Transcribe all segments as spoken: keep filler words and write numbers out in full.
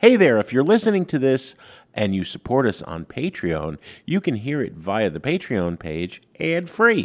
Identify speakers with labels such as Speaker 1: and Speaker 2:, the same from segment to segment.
Speaker 1: Hey there, if you're listening to this and you support us on Patreon, you can hear it via the Patreon page ad-free.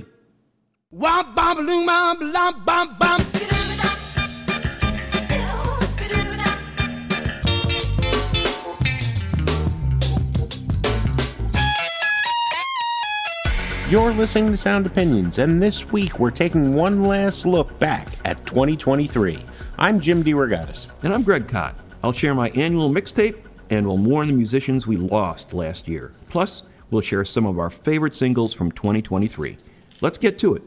Speaker 1: You're listening to Sound Opinions, and this week we're taking one last look back at twenty twenty-three. I'm Jim DeRogatis.
Speaker 2: And I'm Greg Kot. I'll share my annual mixtape, and we'll mourn the musicians we lost last year. Plus, we'll share some of our favorite singles from twenty twenty-three. Let's get to it.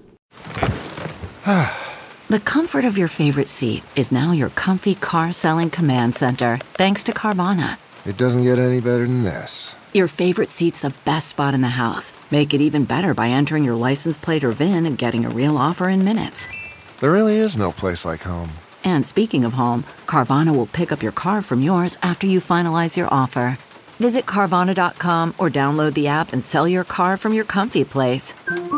Speaker 3: The comfort of your favorite seat is now your comfy car-selling command center, thanks to Carvana.
Speaker 4: It doesn't get any better than this.
Speaker 3: Your favorite seat's the best spot in the house. Make it even better by entering your license plate or V I N and getting a real offer in minutes.
Speaker 4: There really is no place like home.
Speaker 3: And speaking of home, Carvana will pick up your car from yours after you finalize your offer. Visit Carvana dot com or download the app and sell your car from your comfy place.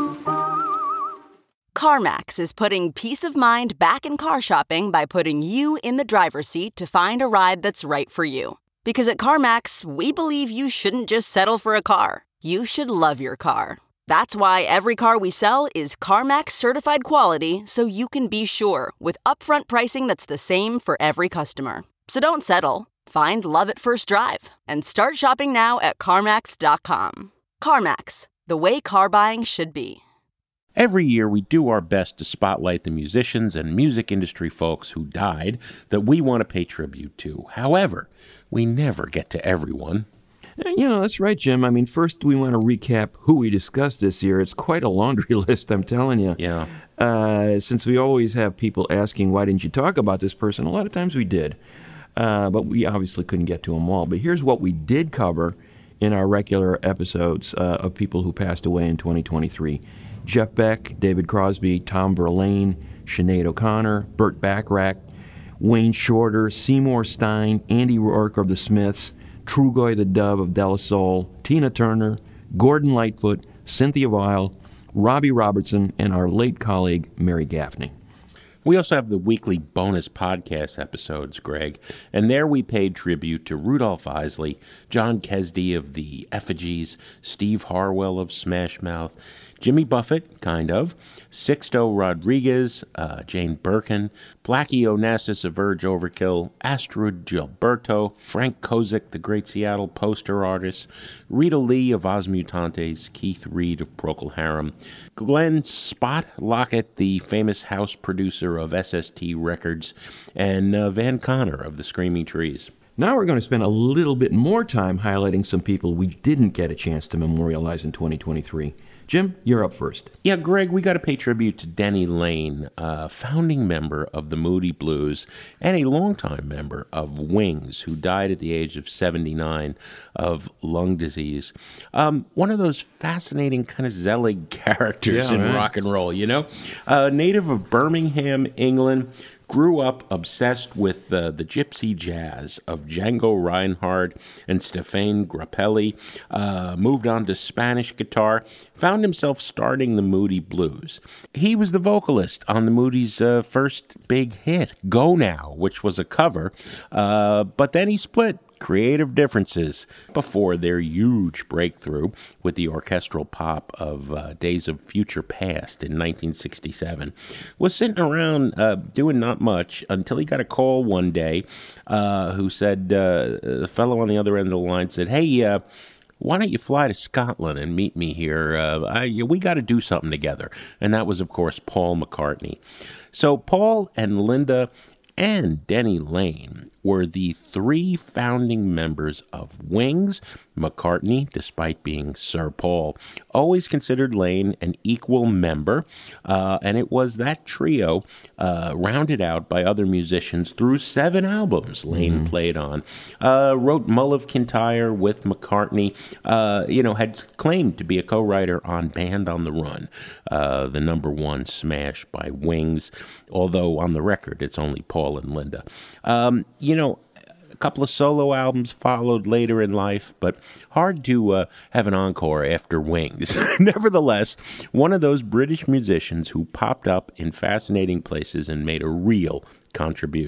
Speaker 5: CarMax is putting peace of mind back in car shopping by putting you in the driver's seat to find a ride that's right for you. Because at CarMax, we believe you shouldn't just settle for a car. You should love your car. That's why every car we sell is CarMax certified quality, so you can be sure with upfront pricing that's the same for every customer. So don't settle. Find love at first drive and start shopping now at CarMax dot com. CarMax, the way car buying should be.
Speaker 1: Every year we do our best to spotlight the musicians and music industry folks who died that we want to pay tribute to. However, we never get to everyone.
Speaker 2: You know, that's right, Jim. I mean, first we want to recap who we discussed this year. It's quite a laundry list, I'm telling you.
Speaker 1: Yeah.
Speaker 2: Uh, since we always have people asking, why didn't you talk about this person? A lot of times we did. Uh, but we obviously couldn't get to them all. But here's what we did cover in our regular episodes uh, of people who passed away in twenty twenty-three. Jeff Beck, David Crosby, Tom Verlaine, Sinead O'Connor, Burt Bacharach, Wayne Shorter, Seymour Stein, Andy Rourke of the Smiths, Trugoy the Dove of De La Soul, Tina Turner, Gordon Lightfoot, Cynthia Weil, Robbie Robertson, and our late colleague, Mary Gaffney.
Speaker 1: We also have the weekly bonus podcast episodes, Greg, and there we paid tribute to Rudolph Isley, John Kesdy of the Effigies, Steve Harwell of Smash Mouth, Jimmy Buffett, kind of, Sixto Rodriguez, uh, Jane Birkin, Blackie Onassis of Verge Overkill, Astrud Gilberto, Frank Kozik, the great Seattle poster artist, Rita Lee of Os Mutantes, Keith Reed of Procol Harum, Glenn Spot Lockett, the famous house producer of S S T Records, and uh, Van Conner of the Screaming Trees.
Speaker 2: Now we're going to spend a little bit more time highlighting some people we didn't get a chance to memorialize in twenty twenty-three. Jim, you're up first.
Speaker 1: Yeah, Greg, we got to pay tribute to Denny Lane, a founding member of the Moody Blues and a longtime member of Wings, who died at the age of seventy-nine of lung disease. Um, one of those fascinating kind of Zelig characters
Speaker 2: yeah,
Speaker 1: in
Speaker 2: man.
Speaker 1: rock and roll, you know? A native of Birmingham, England, grew up obsessed with uh, the gypsy jazz of Django Reinhardt and Stefan Grappelli, uh, moved on to Spanish guitar, found himself starting the Moody Blues. He was the vocalist on the Moody's uh, first big hit, Go Now, which was a cover, uh, but then he split. Creative differences before their huge breakthrough with the orchestral pop of uh, Days of Future Past in nineteen sixty-seven. Was sitting around uh, doing not much until he got a call one day uh, who said, uh, the fellow on the other end of the line said, hey, uh, why don't you fly to Scotland and meet me here? Uh, I, we got to do something together. And that was, of course, Paul McCartney. So Paul and Linda and Denny Lane were the three founding members of Wings. McCartney, despite being Sir Paul, always considered Lane an equal member, uh, and it was that trio, uh, rounded out by other musicians through seven albums Lane mm-hmm. played on. Uh, wrote Mull of Kintyre with McCartney, uh, you know, had claimed to be a co-writer on Band on the Run, uh, the number one smash by Wings, although on the record it's only Paul and Linda. Um, you know, a couple of solo albums followed later in life, but hard to uh, have an encore after Wings. Nevertheless, one of those British musicians who popped up in fascinating places and made a real contribution.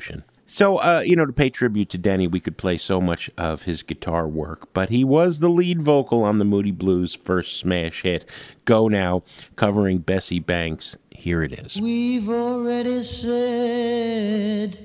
Speaker 1: So, uh, you know, to pay tribute to Denny, we could play so much of his guitar work, but he was the lead vocal on the Moody Blues' first smash hit, Go Now, covering Bessie Banks. Here it is.
Speaker 6: We've already said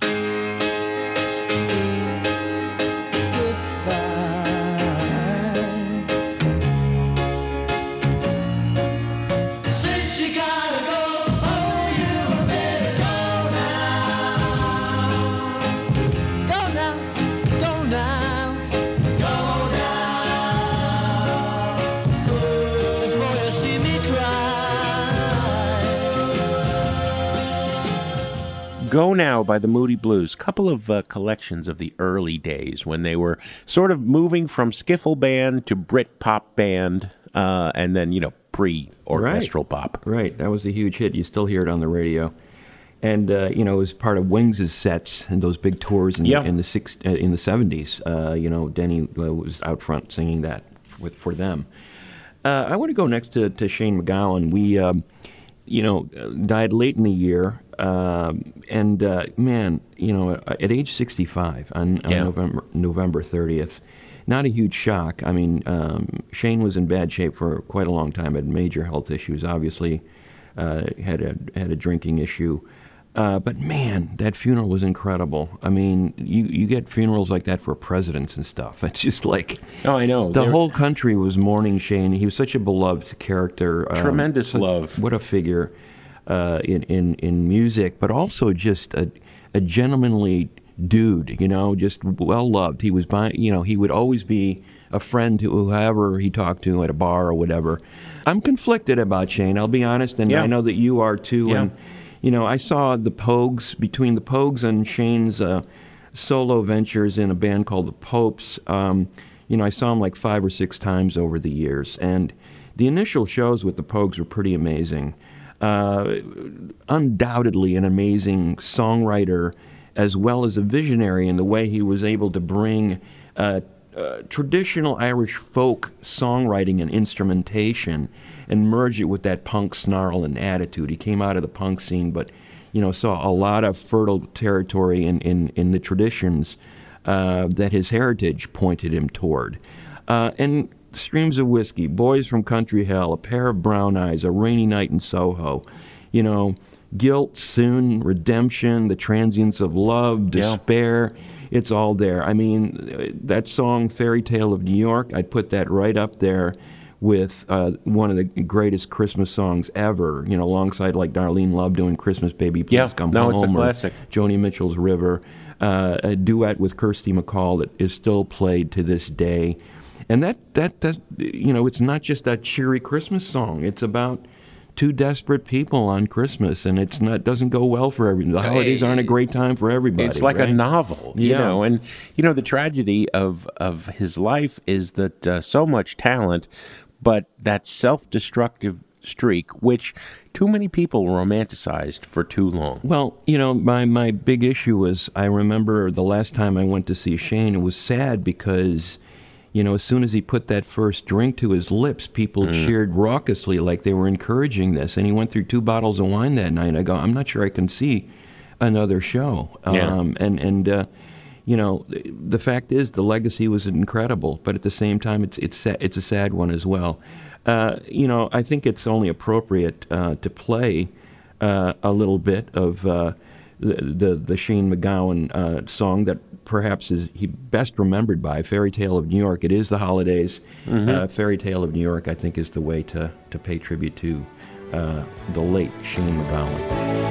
Speaker 1: Go Now by the Moody Blues, couple of uh, collections of the early days when they were sort of moving from skiffle band to Brit pop band, uh, and then, you know, pre-orchestral
Speaker 2: right.
Speaker 1: pop.
Speaker 2: Right, that was a huge hit. You still hear it on the radio. And, uh, you know, it was part of Wings' sets and those big tours in,
Speaker 1: yeah.
Speaker 2: in, the, six, uh, in the seventies. Uh, you know, Denny uh, was out front singing that with, for them. Uh, I want to go next to, to Shane MacGowan. We, um, you know, died late in the year. Um, and, uh, man, you know, at age sixty-five on, on
Speaker 1: yeah.
Speaker 2: November, November thirtieth, not a huge shock. I mean, um, Shane was in bad shape for quite a long time, had major health issues, obviously uh, had a had a drinking issue. Uh, but, man, that funeral was incredible. I mean, you, you get funerals like that for presidents and stuff. It's just like...
Speaker 1: Oh, I know.
Speaker 2: The
Speaker 1: They're...
Speaker 2: whole country was mourning Shane. He was such a beloved character.
Speaker 1: Tremendous
Speaker 2: um,
Speaker 1: love.
Speaker 2: What a figure uh, in, in, in music, but also just a, a gentlemanly dude, you know, just well-loved. He was, by, you know, he would always be a friend to whoever he talked to at a bar or whatever. I'm conflicted about Shane, I'll be honest, and
Speaker 1: yeah.
Speaker 2: I know that you are too.
Speaker 1: Yeah.
Speaker 2: And you know, I saw the Pogues, between the Pogues and Shane's uh, solo ventures in a band called the Popes, um, you know, I saw him like five or six times over the years. And the initial shows with the Pogues were pretty amazing. Uh, undoubtedly an amazing songwriter, as well as a visionary in the way he was able to bring uh, uh, traditional Irish folk songwriting and instrumentation and merge it with that punk snarl and attitude. He came out of the punk scene, but, you know, saw a lot of fertile territory in, in, in the traditions uh, that his heritage pointed him toward. Uh, and Streams of Whiskey, Boys from Country Hell, A Pair of Brown Eyes, A Rainy Night in Soho, you know, Guilt, Soon, Redemption, The Transience of Love, Despair, yeah. It's all there. I mean, that song, Fairy Tale of New York, I'd put that right up there with uh, one of the greatest Christmas songs ever, you know, alongside like Darlene Love doing Christmas Baby Please
Speaker 1: yeah,
Speaker 2: Come
Speaker 1: no,
Speaker 2: Home.
Speaker 1: it's a classic.
Speaker 2: Joni Mitchell's River, uh, a duet with Kirsty MacColl that is still played to this day. And that, that, that, you know, it's not just that cheery Christmas song. It's about two desperate people on Christmas, and it's not doesn't go well for everyone. The holidays aren't a great time for everybody.
Speaker 1: It's like
Speaker 2: right?
Speaker 1: a novel, you
Speaker 2: yeah.
Speaker 1: know. And, you know, the tragedy of, of his life is that uh, so much talent, but that self-destructive streak, which too many people romanticized for too long.
Speaker 2: Well, you know, my, my big issue was, I remember the last time I went to see Shane, it was sad because, you know, as soon as he put that first drink to his lips, people mm. cheered raucously like they were encouraging this. And he went through two bottles of wine that night. I go, I'm not sure I can see another show.
Speaker 1: Yeah.
Speaker 2: Um, and, and uh, you know, the fact is the legacy was incredible, but at the same time, it's it's it's a sad one as well. Uh, you know, I think it's only appropriate uh, to play uh, a little bit of uh, the, the the Shane MacGowan uh, song that perhaps is he best remembered by, Fairy Tale of New York. It is the holidays. Mm-hmm. Uh, Fairy Tale of New York, I think, is the way to, to pay tribute to uh, the late Shane MacGowan.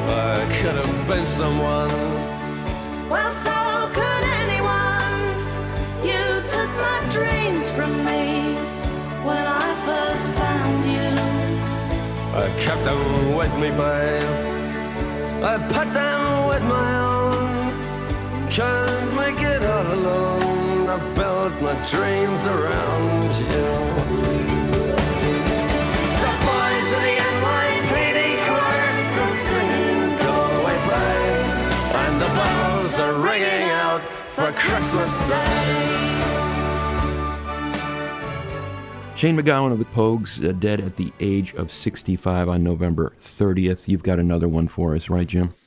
Speaker 7: I could have been someone.
Speaker 8: Well, so could anyone. You took my dreams from me when I first found you.
Speaker 7: I kept them with me, babe. I put them with my own. Can't make it all alone. I built my dreams around you. The boys of the N Y P D chorus are singing Go Away, Babe, and the bells are ringing out for Christmas Day.
Speaker 2: Shane MacGowan of the Pogues, uh, dead at the age of sixty-five on November thirtieth. You've got another one for us, right, Jim?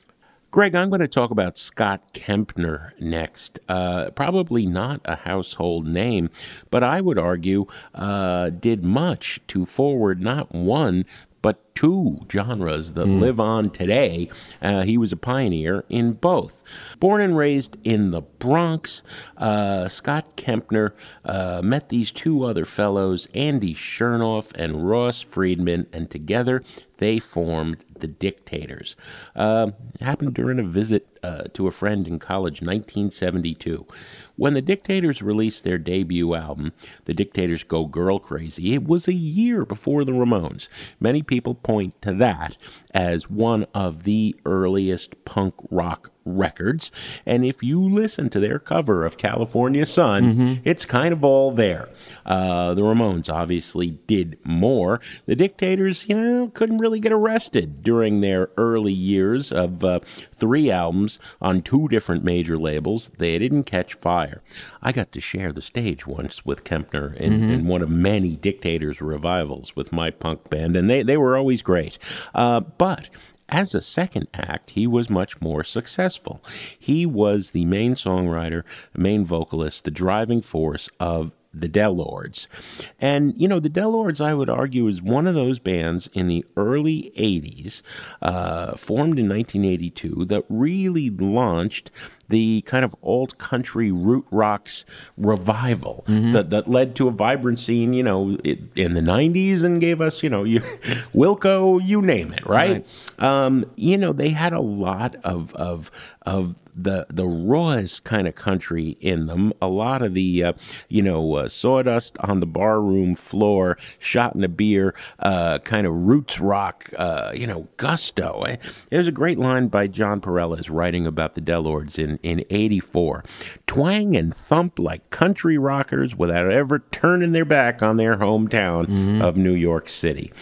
Speaker 1: Greg, I'm going to talk about Scott Kempner next. Uh, probably not a household name, but I would argue uh, did much to forward not one, but two genres that mm. live on today. Uh, he was a pioneer in both. Born and raised in the Bronx, uh, Scott Kempner uh, met these two other fellows, Andy Chernoff and Ross Friedman, and together they formed the Dictators. Uh, it happened during a visit uh, to a friend in college, nineteen seventy-two. When the Dictators released their debut album, The Dictators Go Girl Crazy, it was a year before the Ramones. Many people point to that as one of the earliest punk rock records. And if you listen to their cover of California Sun, mm-hmm. it's kind of all there. Uh, the Ramones obviously did more. The Dictators, you know, couldn't really get arrested during their early years of uh, three albums on two different major labels. They didn't catch fire. I got to share the stage once with Kempner in, mm-hmm. in one of many Dictators revivals with my punk band, and they, they were always great. Uh, but as a second act, he was much more successful. He was the main songwriter, main vocalist, the driving force of the Del-Lords. And, you know, the Del-Lords, I would argue, is one of those bands in the early eighties, uh, formed in nineteen eighty-two, that really launched the kind of alt country root rocks revival mm-hmm. that, that led to a vibrant scene, you know, it, in the nineties and gave us, you know, you, Wilco, you name it, right? right. Um, you know, they had a lot of of of the the rawest kind of country in them. A lot of the, uh, you know, uh, sawdust on the barroom floor, shot in a beer, uh, kind of roots rock, uh, you know, gusto. There's a great line by John Perellas writing about the Del-Lords in in eighty-four. Twang and thump like country rockers without ever turning their back on their hometown mm-hmm. of New York City.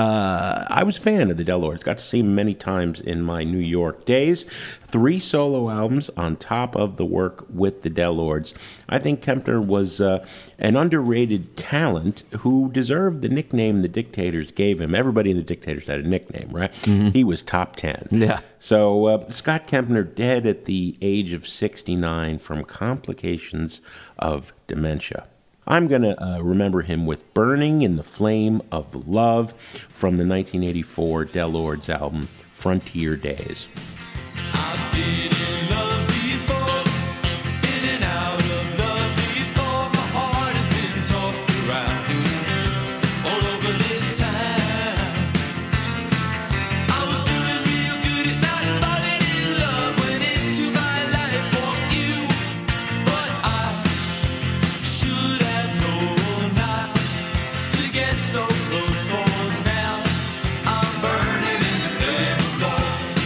Speaker 1: Uh, I was a fan of the Del-Lords. Got to see them many times in my New York days. Three solo albums on top of the work with the Del-Lords. I think Kempner was uh, an underrated talent who deserved the nickname the Dictators gave him. Everybody in the Dictators had a nickname, right? Mm-hmm. He was top ten.
Speaker 2: Yeah.
Speaker 1: So uh, Scott Kempner dead at the age of sixty-nine from complications of dementia. I'm going to uh, remember him with Burning in the Flame of Love from the nineteen eighty-four Del-Lords album, Frontier Days.
Speaker 9: I've been in love before, in and out of love before. My heart has been tossed around all over this town. I was doing real good at not falling in love, went into my life for you, but I should have known not to get so close, 'cause now I'm burning in the flame of love.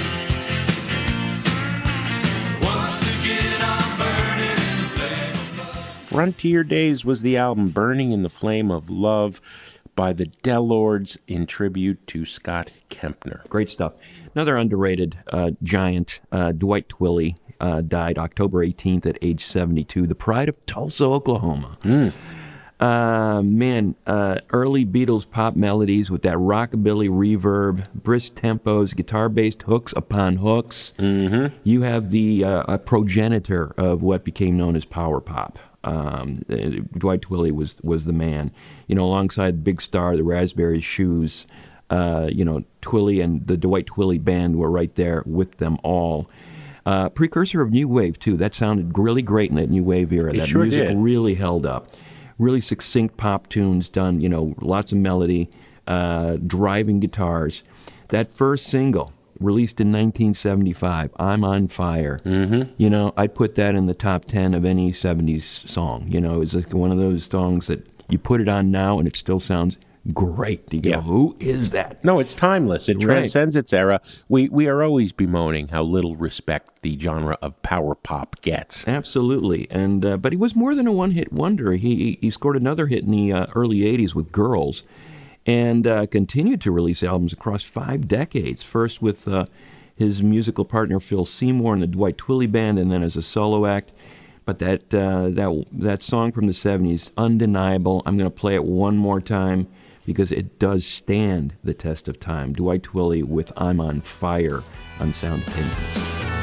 Speaker 1: Frontier Days was the album, Burning in the Flame of Love, by the Del-Lords in tribute to Scott Kempner.
Speaker 2: Great stuff. Another underrated uh, giant, uh, Dwight Twilley, uh, died October eighteenth at age seventy-two, the pride of Tulsa, Oklahoma.
Speaker 1: Mm.
Speaker 2: Uh, man, uh, early Beatles pop melodies with that rockabilly reverb, brisk tempos, guitar-based hooks upon hooks.
Speaker 1: Mm-hmm.
Speaker 2: You have the uh, a progenitor of what became known as power pop. Um, Dwight Twilley was was the man. You know, alongside Big Star, the Raspberry Shoes, uh, you know, Twilley and the Dwight Twilley Band were right there with them all. Uh, precursor of New Wave, too. That sounded really great in that New Wave era.
Speaker 1: It
Speaker 2: that
Speaker 1: sure
Speaker 2: music
Speaker 1: did.
Speaker 2: really held up. Really succinct pop tunes done, you know, lots of melody, uh, driving guitars. That first single, released in nineteen seventy-five, I'm on Fire.
Speaker 1: Mm-hmm.
Speaker 2: You know, I'd put that in the top ten of any seventies song. You know, it's like one of those songs that you put it on now and it still sounds great. You go,
Speaker 1: Yeah.
Speaker 2: who is that?
Speaker 1: No, it's timeless. It
Speaker 2: Right.
Speaker 1: transcends its era. We we are always bemoaning how little respect the genre of power pop gets.
Speaker 2: Absolutely, and uh, but he was more than a one-hit wonder. He he scored another hit in the uh, early eighties with Girls, and uh, continued to release albums across five decades. First with uh, his musical partner Phil Seymour and the Dwight Twilley Band, and then as a solo act. But that uh, that that song from the seventies, undeniable. I'm going to play it one more time because it does stand the test of time. Dwight Twilley with I'm on Fire on Sound Opinions.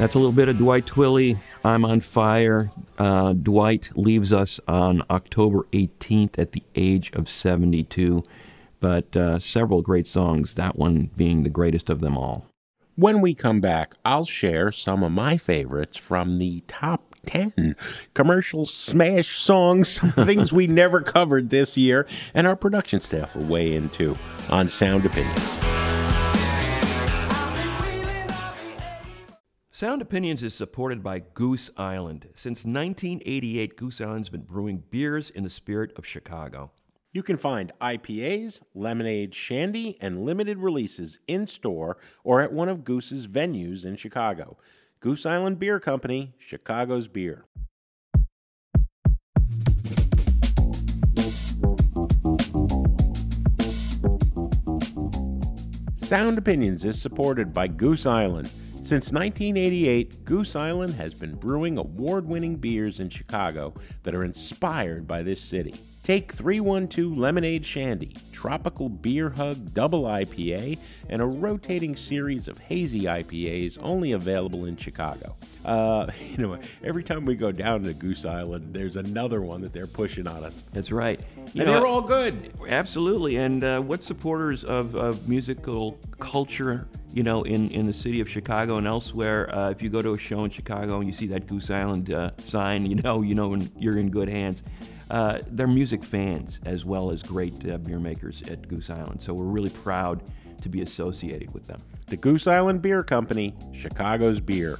Speaker 2: That's a little bit of Dwight Twilley, I'm on Fire. Uh, Dwight leaves us on October eighteenth at the age of seventy-two. But uh, several great songs, that one being the greatest of them all.
Speaker 1: When we come back, I'll share some of my favorites from the top ten commercial smash songs, things we never covered this year, and our production staff will weigh in too on Sound Opinions.
Speaker 2: Sound Opinions is supported by Goose Island. Since nineteen eighty-eight, Goose Island's been brewing beers in the spirit of Chicago.
Speaker 1: You can find I P As, lemonade, shandy, and limited releases in-store or at one of Goose's venues in Chicago. Goose Island Beer Company, Chicago's beer. Sound Opinions is supported by Goose Island. Since nineteen eighty-eight, Goose Island has been brewing award-winning beers in Chicago that are inspired by this city. Take three one two Lemonade Shandy, Tropical Beer Hug Double I P A, and a rotating series of hazy I P As only available in Chicago. Uh, you know, every time we go down to Goose Island, there's another one that they're pushing on us.
Speaker 2: That's right. You
Speaker 1: and
Speaker 2: know,
Speaker 1: they're all good.
Speaker 2: Absolutely. And uh, what supporters of, of musical culture, you know, in, in the city of Chicago and elsewhere, uh, if you go to a show in Chicago and you see that Goose Island uh, sign, you know, you know you're in good hands. Uh, they're music fans as well as great uh, beer makers at Goose Island. So we're really proud to be associated with them.
Speaker 1: The Goose Island Beer Company, Chicago's beer.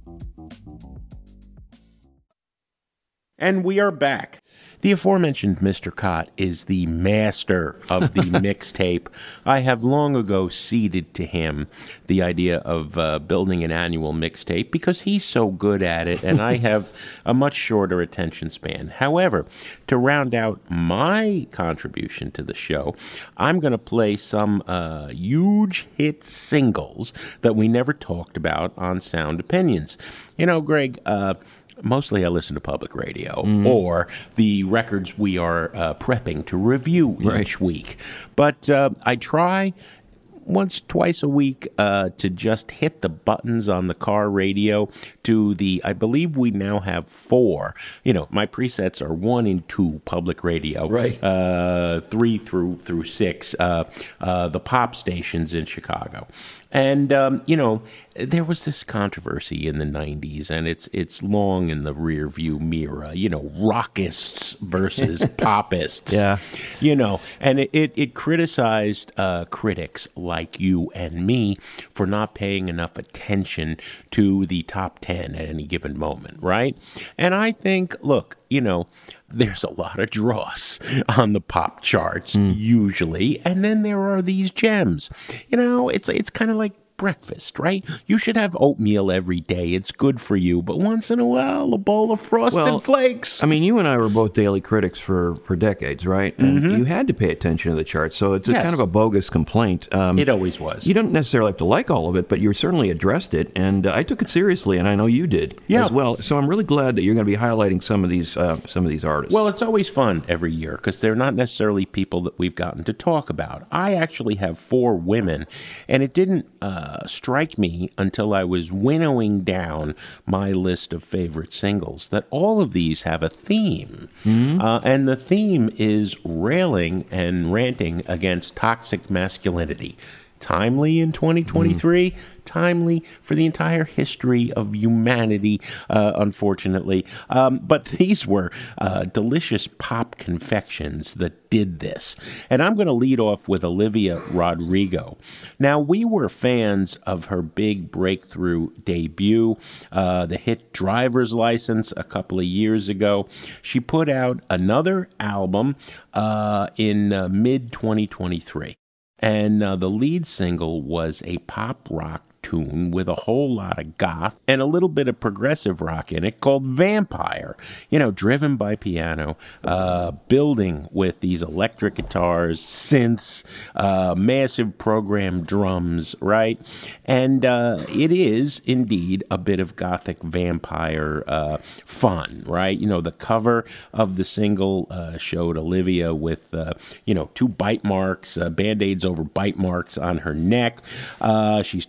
Speaker 1: And we are back. The aforementioned Mister Cott is the master of the mixtape. I have long ago ceded to him the idea of uh, building an annual mixtape because he's so good at it, and I have a much shorter attention span. However, to round out my contribution to the show, I'm going to play some uh, huge hit singles that we never talked about on Sound Opinions. You know, Greg, uh, mostly I listen to public radio mm. or the records we are uh, prepping to review
Speaker 2: right.
Speaker 1: each week. But uh, I try once, twice a week uh, to just hit the buttons on the car radio to the, I believe we now have four. You know, my presets are one and two public radio.
Speaker 2: Right.
Speaker 1: Uh, three through, through six, uh, uh, the pop stations in Chicago. And, um, you know, there was this controversy in the nineties, and it's it's long in the rear view mirror, you know, rockists versus popists.
Speaker 2: Yeah.
Speaker 1: You know, and it, it, it criticized uh, critics like you and me for not paying enough attention to the top ten at any given moment, right? And I think, look, you know, there's a lot of dross on the pop charts mm. usually, and then there are these gems. You know, it's it's kind of like breakfast, right? You should have oatmeal every day. It's good for you. But once in a while, a bowl of Frosted
Speaker 2: well,
Speaker 1: Flakes.
Speaker 2: I mean, you and I were both daily critics for, for decades, right? And
Speaker 1: mm-hmm.
Speaker 2: you had to pay attention to the charts. So it's a
Speaker 1: yes.
Speaker 2: kind of a bogus complaint. Um,
Speaker 1: it always was.
Speaker 2: You don't necessarily have to like all of it, but you certainly addressed it. And uh, I took it seriously, and I know you did
Speaker 1: yeah.
Speaker 2: as well. So I'm really glad that you're going to be highlighting some of these uh, some of these artists.
Speaker 1: Well, it's always fun every year because they're not necessarily people that we've gotten to talk about. I actually have four women, and it didn't uh, strike me until I was winnowing down my list of favorite singles that all of these have a theme. Mm-hmm. Uh, and the theme is railing and ranting against toxic masculinity. Timely in twenty twenty-three, mm. timely for the entire history of humanity, uh, unfortunately. Um, but these were uh, delicious pop confections that did this. And I'm going to lead off with Olivia Rodrigo. Now, we were fans of her big breakthrough debut, uh, the hit Driver's License, a couple of years ago. She put out another album uh, in uh, mid twenty twenty-three. And uh, the lead single was a pop rock tune with a whole lot of goth and a little bit of progressive rock in it called Vampire, you know, driven by piano, uh, building with these electric guitars, synths, uh, massive programmed drums, right? And uh, it is indeed a bit of gothic vampire uh, fun, right? You know, the cover of the single uh, showed Olivia with, uh, you know, two bite marks, uh, Band-Aids over bite marks on her neck. Uh, she's talking about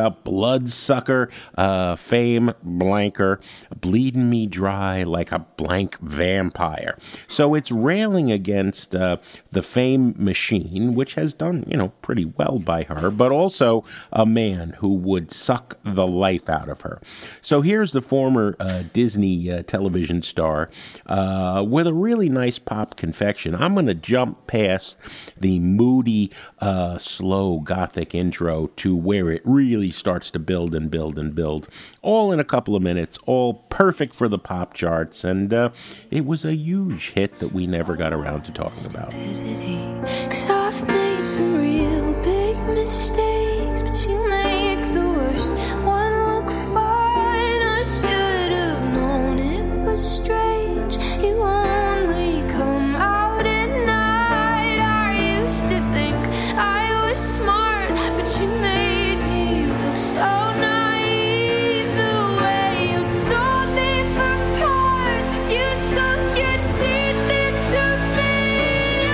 Speaker 1: up Bloodsucker, uh, Fame Blanker, Bleeding Me Dry Like a Blank Vampire. So it's railing against uh, the Fame machine, which has done, you know, pretty well by her, but also a man who would suck the life out of her. So here's the former uh, Disney uh, television star uh, with a really nice pop confection. I'm going to jump past the moody, uh, slow gothic intro to where it really starts to build and build and build, all in a couple of minutes, all perfect for the pop charts, and uh, it was a huge hit that we never got around to talking about.
Speaker 8: Cause I've made some real big mistakes, but you make the worst one look fine. I should have known it was strange. You only come out at night. I used to think I was smart, but you made me look so naive. The way you sold me for parts, you sunk your teeth into me.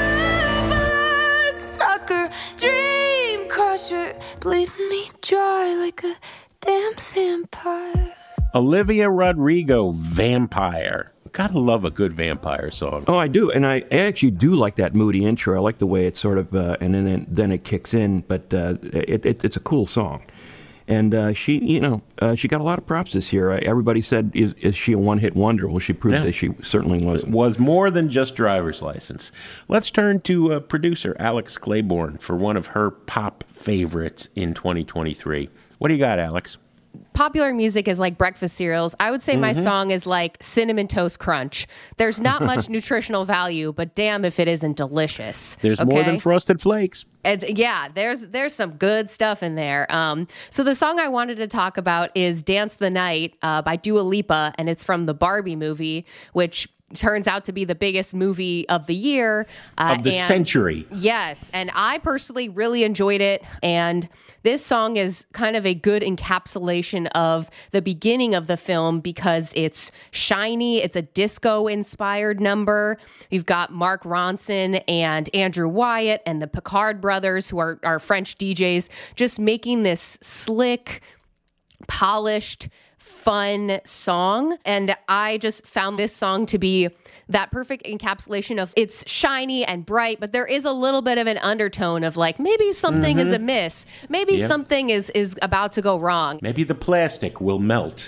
Speaker 8: Bloodsucker, dream crusher, bleeding me dry like a damn vampire.
Speaker 1: Olivia Rodrigo, Vampire. Gotta love a good vampire song.
Speaker 2: Oh, I do, and I actually do like that moody intro. I like the way it sort of, uh, and then then it kicks in. But uh, it, it, it's a cool song, and uh, she, you know, uh, she got a lot of props this year. Uh, everybody said, "Is, is she a one-hit wonder?" Well, she proved
Speaker 1: Yeah.
Speaker 2: that she certainly was.
Speaker 1: Was more than just driver's license. Let's turn to uh, producer Alex Claiborne for one of her pop favorites in twenty twenty-three. What do you got, Alex?
Speaker 10: Popular music is like breakfast cereals. I would say my song is like Cinnamon Toast Crunch. There's not much nutritional value, but damn if it isn't delicious.
Speaker 1: There's more
Speaker 10: okay?
Speaker 1: than Frosted Flakes.
Speaker 10: It's, yeah, there's there's some good stuff in there. Um, so the song I wanted to talk about is Dance the Night uh, by Dua Lipa, and it's from the Barbie movie, which turns out to be the biggest movie of the year. Uh,
Speaker 1: Of the
Speaker 10: and-
Speaker 1: century.
Speaker 10: Yes, and I personally really enjoyed it, and this song is kind of a good encapsulation of the beginning of the film because it's shiny, it's a disco-inspired number. You've got Mark Ronson and Andrew Wyatt and the Picard brothers, who are, are French D Js, just making this slick, polished, fun song. And I just found this song to be that perfect encapsulation of it's shiny and bright, but there is a little bit of an undertone of like maybe something is amiss. Maybe
Speaker 1: Yep.
Speaker 10: something is is about to go wrong.
Speaker 1: Maybe the plastic will melt.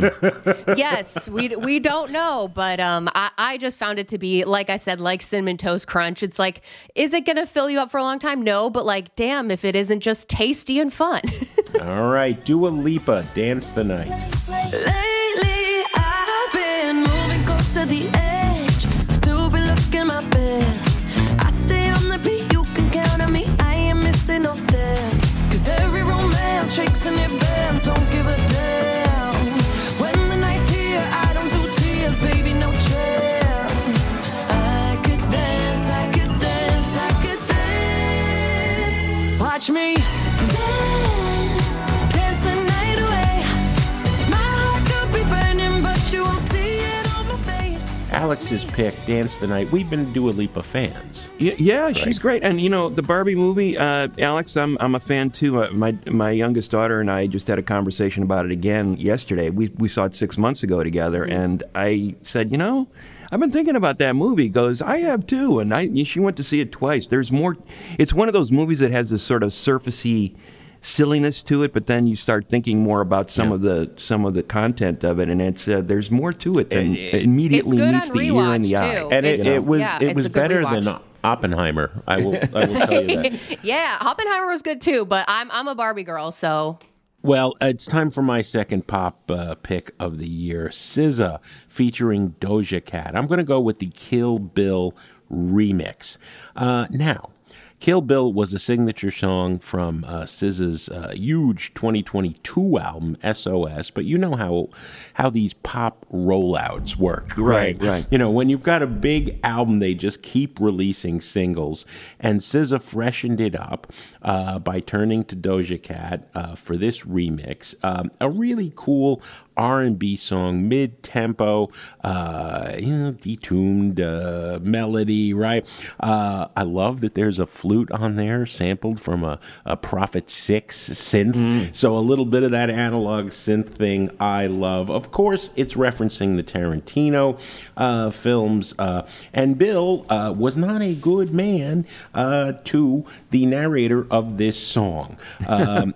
Speaker 10: Yes, we we don't know, but um, I, I just found it to be, like I said, like Cinnamon Toast Crunch. It's like, is it going to fill you up for a long time? No, but like, damn, if it isn't just tasty and fun.
Speaker 1: All right, Dua Lipa, Dance the Night.
Speaker 8: Lately, I've been moving close to the edge. Still be looking my best. I stay on the beat, you can count on me. I ain't missing no steps. Cause every romance shakes and it bends. Don't give a damn. When the night's here, I don't do tears, baby, no chance. I could dance, I could dance, I could dance. Watch me dance, dance the night away. My heart could be burning, but you won't see it on my face.
Speaker 1: Alex's pick, Dance the Night. We've been Dua Lipa fans.
Speaker 2: Yeah, yeah, she's great. And you know, the Barbie movie, uh, Alex, I'm I'm a fan too. Uh, my my youngest daughter and I just had a conversation about it again yesterday. We we saw it six months ago together, and I said, you know, I've been thinking about that movie. He goes, I have too, and I she went to see it twice. There's more. It's one of those movies that has this sort of surfacey silliness to it, but then you start thinking more about some
Speaker 1: Yeah.
Speaker 2: of the some of the content of it, and it's uh, there's more to it than
Speaker 1: It-
Speaker 2: immediately
Speaker 10: It's good
Speaker 2: meets
Speaker 10: on
Speaker 2: the ear and the
Speaker 10: rewatch,
Speaker 2: eye.
Speaker 10: too.
Speaker 1: And it,
Speaker 10: It's-
Speaker 1: it was
Speaker 10: yeah,
Speaker 1: it
Speaker 10: it's
Speaker 1: was
Speaker 10: a good
Speaker 1: better
Speaker 10: rewatch.
Speaker 1: than Oppenheimer. I will I will tell you that.
Speaker 10: Yeah, Oppenheimer was good too, but I'm I'm a Barbie girl, so
Speaker 1: Well, it's time for my second pop uh, pick of the year, S Z A featuring Doja Cat. I'm going to go with the Kill Bill remix. Uh, now, Kill Bill was a signature song from uh, S Z A's uh, huge twenty twenty-two album, S O S, but you know how how these pop rollouts work, right?
Speaker 2: Right, right.
Speaker 1: You know, when you've got a big album, they just keep releasing singles, and S Z A freshened it up uh, by turning to Doja Cat uh, for this remix. Um, a really cool R and B song, mid-tempo, uh, you know, detuned uh, melody, right? Uh, I love that there's a flute on there sampled from a, a Prophet six synth. Mm. So a little bit of that analog synth thing I love. Of course, it's referencing the Tarantino uh, films. Uh, and Bill uh, was not a good man uh, to the narrator of this song. Um,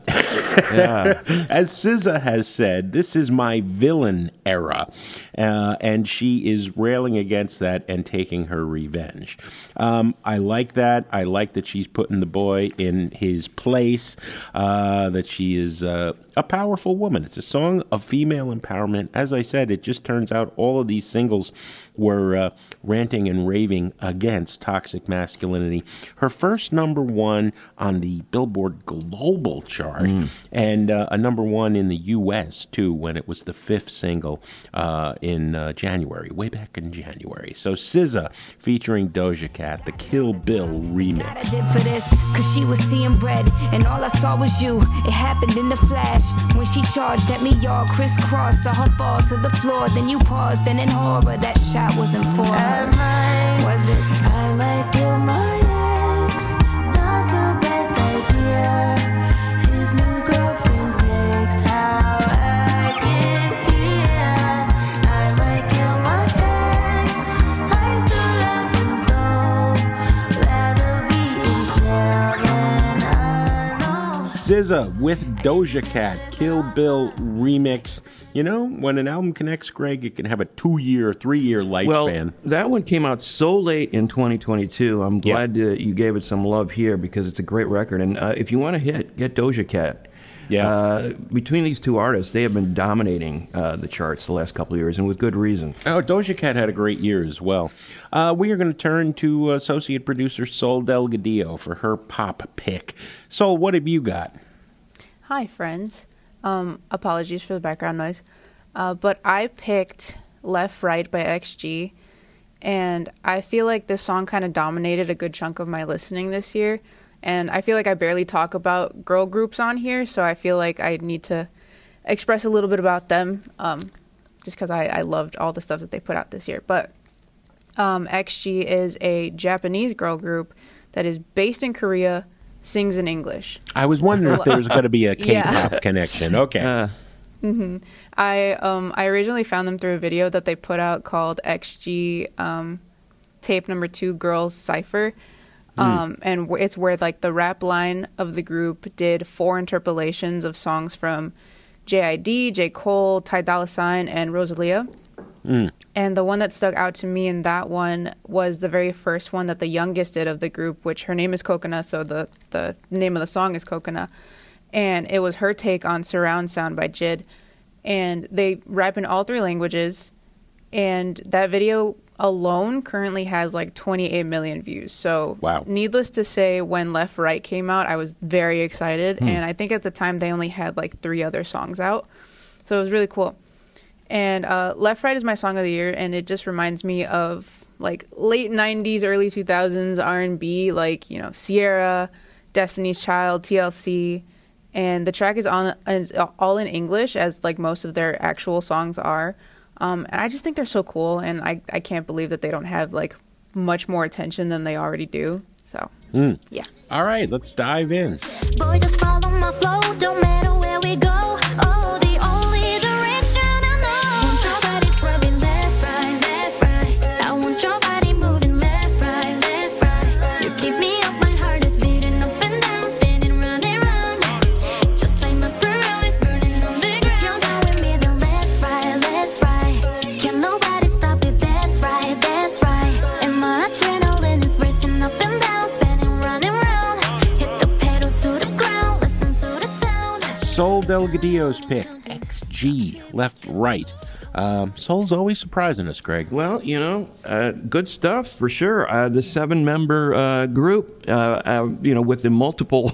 Speaker 1: as S Z A has said, this is my villain era. Uh, and she is railing against that and taking her revenge. Um, I like that. I like that she's putting the boy in his place, uh, that she is uh, a powerful woman. It's a song of female empowerment. As I said, it just turns out all of these singles were uh, ranting and raving against toxic masculinity. Her first number one on the Billboard Global chart, mm. and uh, a number one in the U S, too, when it was the fifth single uh, in uh, January, way back in January. So S Z A featuring Doja Cat, the Kill Bill remix.
Speaker 11: I did for this, cause she was seeing bread, and all I saw was you. It happened in the flash, when she charged at me, y'all crisscross, saw her fall to the floor, then you paused, and in horror, that shot wasn't for her. Was it?
Speaker 8: I might kill my ex, not the best idea. His new girlfriend's next, how I get here. I might kill my ex, I still love him though. Rather be in jail than alone.
Speaker 1: S Z A with Doja Cat, Kill Bill remix. You know, when an album connects, Greg, it can have a two-year, three-year lifespan.
Speaker 2: Well, that one came out so late in twenty twenty-two. I'm glad
Speaker 1: Yep.
Speaker 2: uh, you gave it some love here because it's a great record. And uh, if you want to hit, get Doja Cat.
Speaker 1: Yeah.
Speaker 2: Uh, between these two artists, they have been dominating uh, the charts the last couple of years, and with good reason.
Speaker 1: Oh, Doja Cat had a great year as well. Uh, we are going to turn to associate producer Sol Delgadillo for her pop pick. Sol, what have you got?
Speaker 12: Hi, friends. Um, apologies for the background noise. Uh, but I picked Left Right by X G, and I feel like this song kind of dominated a good chunk of my listening this year. And I feel like I barely talk about girl groups on here, so I feel like I need to express a little bit about them, um, just because I, I loved all the stuff that they put out this year. But um, X G is a Japanese girl group that is based in Korea, sings in English.
Speaker 1: I was wondering if there was going to be a K-pop
Speaker 12: Yeah.
Speaker 1: connection. Okay.
Speaker 2: Uh,
Speaker 12: Mm-hmm. I um I originally found them through a video that they put out called X G um, Tape Number Two Girls Cipher, um, mm. and w- it's where like the rap line of the group did four interpolations of songs from J I D, J Cole, Ty Dolla Sign, and Rosalia. Mm. And the one that stuck out to me in that one was the very first one that the youngest did of the group, which her name is Coconut, so the the name of the song is Coconut. And it was her take on Surround Sound by Jid. And they rap in all three languages. And that video alone currently has like twenty-eight million views. So
Speaker 1: wow.
Speaker 12: Needless to say, when Left Right came out, I was very excited. Hmm. And I think at the time they only had like three other songs out. So it was really cool. And uh, Left Right is my song of the year. And it just reminds me of like late nineties, early two thousands R and B, like, you know, Sierra, Destiny's Child, T L C. And the track is on is all in English, as like most of their actual songs are. Um, and I just think they're so cool, and I, I can't believe that they don't have like much more attention than they already do. So,
Speaker 1: mm.
Speaker 12: yeah.
Speaker 1: All right, let's dive in.
Speaker 8: Boy, just follow my flow, don't matter where we go. Oh, the only direction I know. Want your body scrubbing left, right, left, right. I want your body moving left, right, left, right. You keep me up, my heart is beating up and down, spinning round and round. Just like my thrill is burning on the ground. If you're down with me, then let's ride, let's ride. Can nobody stop it? That's right, that's right. And my adrenaline is racing up and down, spinning round and round. Hit the pedal to the ground, listen to the sound.
Speaker 1: Sol Delgadillo's pick, X G, Left Right. Um, Sol's always surprising us, Greg.
Speaker 2: Well, you know, uh, good stuff for sure. Uh, the seven-member uh, group, uh, uh, you know, with the multiple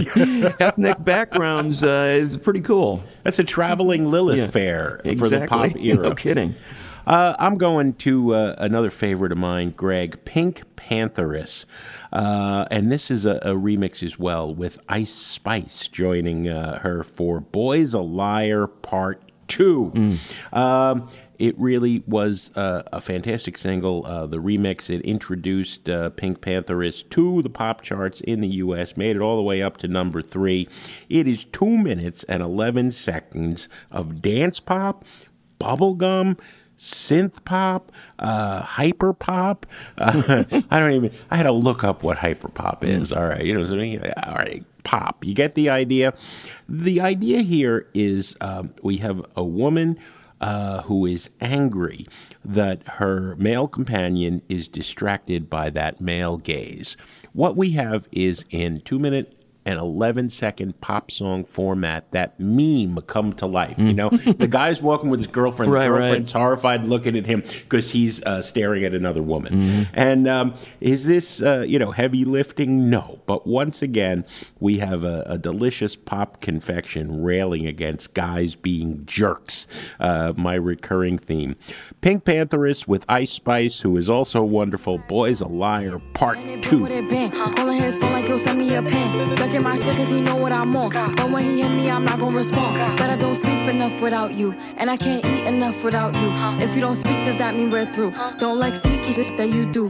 Speaker 2: ethnic backgrounds uh, is pretty cool.
Speaker 1: That's a traveling Lilith
Speaker 2: Yeah,
Speaker 1: fair for
Speaker 2: exactly.
Speaker 1: the pop era.
Speaker 2: No kidding.
Speaker 1: Uh, I'm going to uh, another favorite of mine, Greg, Pink Pantheress. Uh, and this is a, a remix as well with Ice Spice joining uh, her for Boy's a Liar Part two. Mm. Um, It really was uh, a fantastic single. Uh, the remix, it introduced uh, Pink Pantheress to the pop charts in the U S, made it all the way up to number three. It is two minutes and eleven seconds of dance pop, bubblegum, synth pop, uh, hyper pop. Uh, I don't even, I had to look up what hyper pop is. All right. You know, so, all right. Pop. You get the idea? The idea here is um, we have a woman Uh, who is angry that her male companion is distracted by that male gaze. What we have is in two minute and eleven second pop song format, that meme come to life. You know, the guy's walking with his girlfriend,
Speaker 2: Right,
Speaker 1: the girlfriend's
Speaker 2: right.
Speaker 1: horrified looking at him because he's uh, staring at another woman.
Speaker 2: Mm-hmm.
Speaker 1: And um, is this, uh, you know, heavy lifting? No. But once again, we have a, a delicious pop confection railing against guys being jerks, uh, my recurring theme. Pink Pantheress with Ice Spice, who is also wonderful. Boy's a Liar, Part two.
Speaker 8: Calling his phone like he'll send me a pin. Ducking my shit cause he know what I'm on. But when he hit me, I'm not gonna respond. But I don't sleep enough without you. And I can't eat enough without you. If you don't speak, does that mean we're through? Don't like sneaky shit that you do.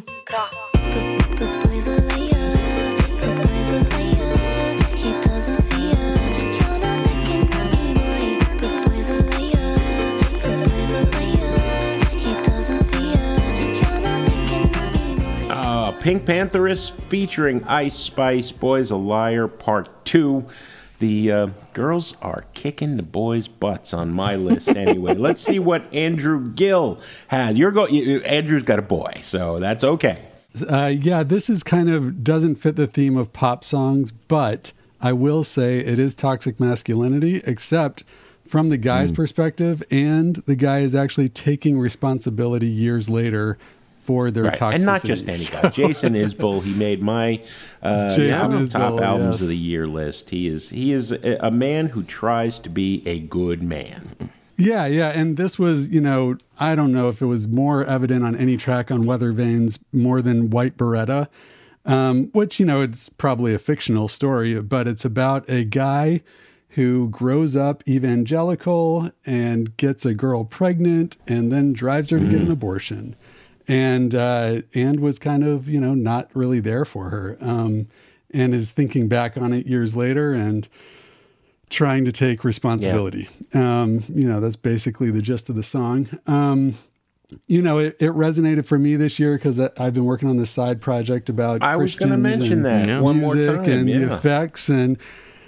Speaker 1: Pink Pantheress featuring Ice Spice, Boy's a Liar, Part two. The uh, girls are kicking the boys' butts on my list anyway. Let's see what Andrew Gill has. You're go- Andrew's got a boy, so that's okay.
Speaker 13: Uh, yeah, this is kind of doesn't fit the theme of pop songs, but I will say it is toxic masculinity, except from the guy's mm. perspective, and the guy is actually taking responsibility years later for their
Speaker 1: right.
Speaker 13: toxicity.
Speaker 1: And not just any guy. Jason Isbell, he made my uh,
Speaker 13: Jason
Speaker 1: top,
Speaker 13: Isbell,
Speaker 1: top albums
Speaker 13: yes.
Speaker 1: of the year list. He is he is a, a man who tries to be a good man.
Speaker 13: Yeah, yeah. And this was, you know, I don't know if it was more evident on any track on Weather Vanes more than White Beretta, um, which, you know, it's probably a fictional story, but it's about a guy who grows up evangelical and gets a girl pregnant and then drives her to mm. get an abortion. And uh, and was kind of, you know, not really there for her, um, and is thinking back on it years later and trying to take responsibility. Yeah. Um, you know, that's basically the gist of the song. Um, you know, it, it resonated for me this year because I've been working on this side project about
Speaker 1: I was going to mention that
Speaker 13: music
Speaker 1: one more time,
Speaker 13: and
Speaker 1: yeah.
Speaker 13: effects, and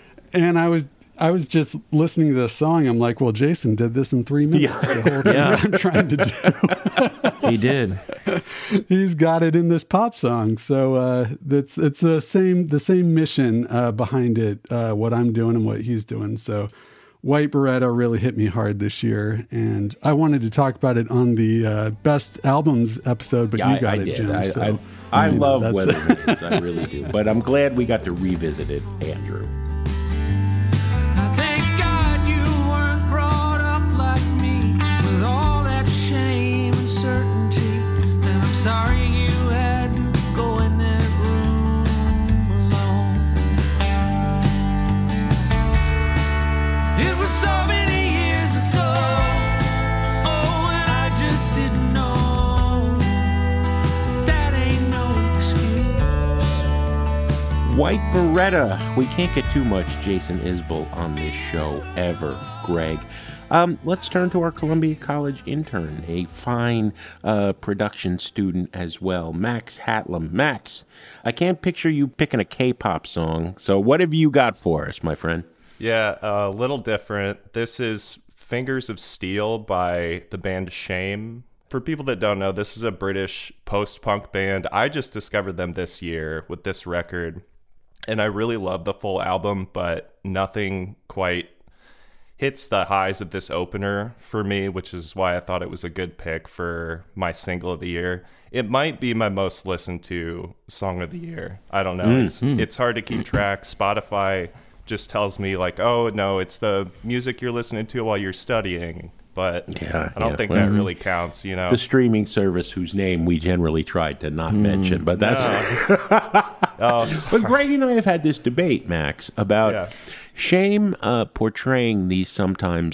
Speaker 13: and I was. I was just listening to this song. I'm like, well, Jason did this in three minutes.
Speaker 1: Yeah.
Speaker 13: The whole thing
Speaker 2: Yeah.
Speaker 13: I'm trying to do.
Speaker 2: He did.
Speaker 13: He's got it in this pop song. So uh, it's it's the same the same mission uh, behind it. Uh, what I'm doing and what he's doing. So White Beretta really hit me hard this year, and I wanted to talk about it on the uh, best albums episode. But
Speaker 1: Yeah,
Speaker 13: you got
Speaker 1: I, I
Speaker 13: it,
Speaker 1: did.
Speaker 13: Jim.
Speaker 1: I,
Speaker 13: so,
Speaker 1: I, I
Speaker 13: you know,
Speaker 1: love
Speaker 13: that's-
Speaker 1: Weather Vanes. I really do. But I'm glad we got to revisit it, Andrew.
Speaker 9: Thank God you weren't brought up like me with all that shame and certainty. And I'm sorry you had to go in that room alone. It was so many years ago. Oh, and I just didn't know. That ain't no excuse.
Speaker 1: White Beretta. We can't get too much Jason Isbell on this show ever, Greg. Um, let's turn to our Columbia College intern, a fine uh, production student as well, Max Hatlam. Max, I can't picture you picking a K-pop song, so what have you got for us, my friend?
Speaker 14: Yeah, a little different. This is Fingers of Steel by the band Shame. For people that don't know, this is a British post-punk band. I just discovered them this year with this record. And I really love the full album, but nothing quite hits the highs of this opener for me, which is why I thought it was a good pick for my single of the year. It might be my most listened to song of the year. I don't know. Mm, it's mm. it's hard to keep track. Spotify just tells me like, oh, no, it's the music you're listening to while you're studying. But
Speaker 1: yeah,
Speaker 14: I don't
Speaker 1: yeah.
Speaker 14: think
Speaker 1: well,
Speaker 14: that really counts, you know.
Speaker 1: The streaming service whose name we generally tried to not mm. mention, but that's...
Speaker 14: No. oh,
Speaker 1: but Greg and I have had this debate, Max, about
Speaker 14: yeah.
Speaker 1: Shame uh, portraying these sometimes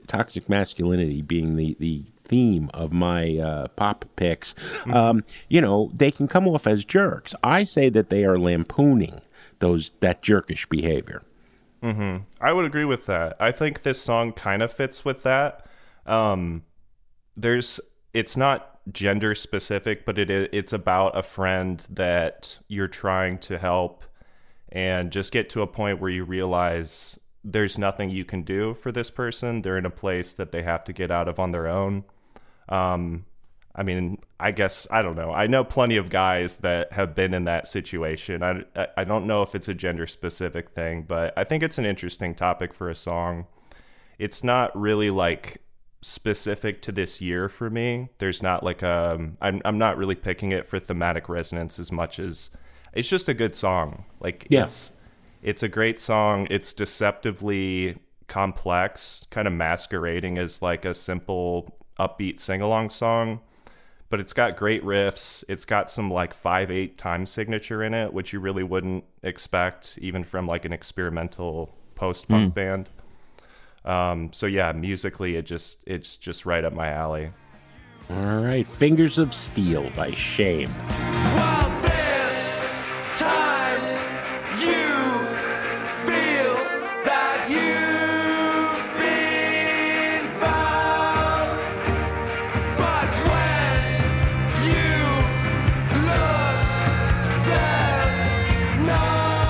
Speaker 1: toxic masculinity being the, the theme of my uh, pop picks, um, you know, they can come off as jerks. I say that they are lampooning those that jerkish behavior.
Speaker 14: Mm-hmm. I would agree with that. I think this song kind of fits with that. Um, there's, it's not gender specific, but it it's about a friend that you're trying to help and just get to a point where you realize there's nothing you can do for this person. They're in a place that they have to get out of on their own. Um, I mean, I guess, I don't know. I know plenty of guys that have been in that situation. I, I don't know if it's a gender specific thing, but I think it's an interesting topic for a song. It's not really like specific to this year for me. There's not like a, I'm, I'm not really picking it for thematic resonance as much as it's just a good song. Like
Speaker 1: yeah.
Speaker 14: it's, it's a great song. It's deceptively complex, kind of masquerading as like a simple upbeat sing-along song. But it's got great riffs. It's got some like five eight time signature in it, which you really wouldn't expect even from like an experimental post-punk
Speaker 2: Mm.
Speaker 14: band. Um, so yeah, musically, it just it's just right up my alley.
Speaker 1: All right, Fingers of Steel by Shame.
Speaker 9: While this time you feel that you've been found, but when you look, there's no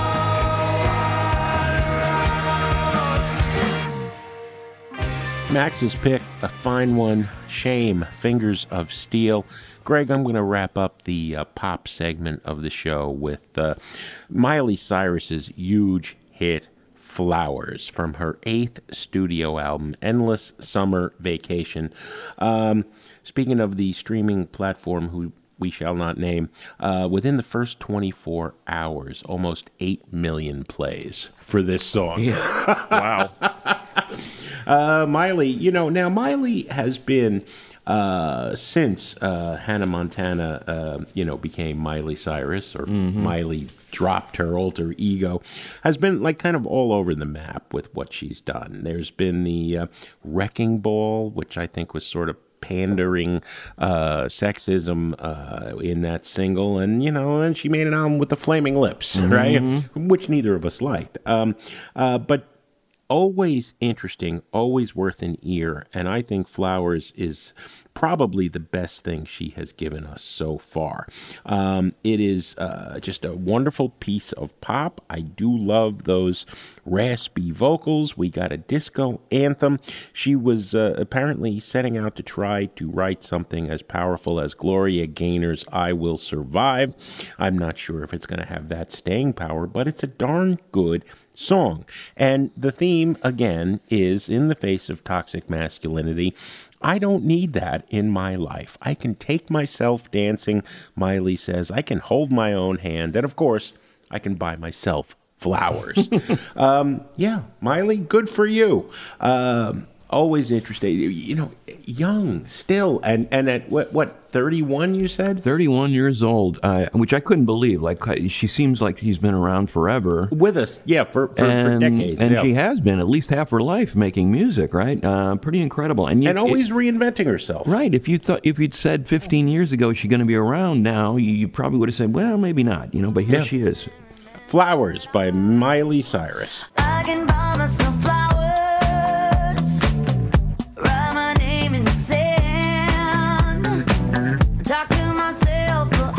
Speaker 1: Max's pick, a fine one, Shame, Fingers of Steel. Greg, I'm going to wrap up the uh, pop segment of the show with uh, Miley Cyrus's huge hit, Flowers, from her eighth studio album, Endless Summer Vacation. Um, speaking of the streaming platform who we shall not name, uh, within the first twenty-four hours, almost eight million plays for this song.
Speaker 2: Yeah. Wow.
Speaker 1: Uh, Miley, you know, now Miley has been, uh, since uh, Hannah Montana, uh, you know, became Miley Cyrus, or
Speaker 2: Mm-hmm.
Speaker 1: Miley dropped her alter ego, has been like kind of all over the map with what she's done. There's been the uh, Wrecking Ball, which I think was sort of pandering uh, sexism uh, in that single. And, you know, then she made an album with the Flaming Lips,
Speaker 2: Mm-hmm.
Speaker 1: right? Which neither of us liked. Um, uh, but always interesting, always worth an ear, and I think Flowers is probably the best thing she has given us so far. Um, it is uh, just a wonderful piece of pop. I do love those raspy vocals. We got a disco anthem. She was uh, apparently setting out to try to write something as powerful as Gloria Gaynor's I Will Survive. I'm not sure if it's going to have that staying power, but it's a darn good song. And the theme, again, is in the face of toxic masculinity. I don't need that in my life. I can take myself dancing, Miley says. I can hold my own hand. And of course, I can buy myself flowers. um, yeah, Miley, good for you. Um, always interested. You know, young still. And, and at what, what, thirty-one, you said?
Speaker 2: thirty-one years old, uh, which I couldn't believe. Like, she seems like she's been around forever.
Speaker 1: With us, yeah, for, for,
Speaker 2: and,
Speaker 1: for decades.
Speaker 2: And
Speaker 1: yeah.
Speaker 2: she has been at least half her life making music, right? Uh, pretty incredible. And, you,
Speaker 1: and always
Speaker 2: it,
Speaker 1: reinventing herself.
Speaker 2: Right. If you thought, if you'd said fifteen years ago she's going to be around now, you, you probably would have said, well, maybe not, you know, but here
Speaker 1: Yeah.
Speaker 2: she is.
Speaker 1: Flowers by Miley Cyrus.
Speaker 8: I can buy myself flowers, write my name in the sand, talk to myself for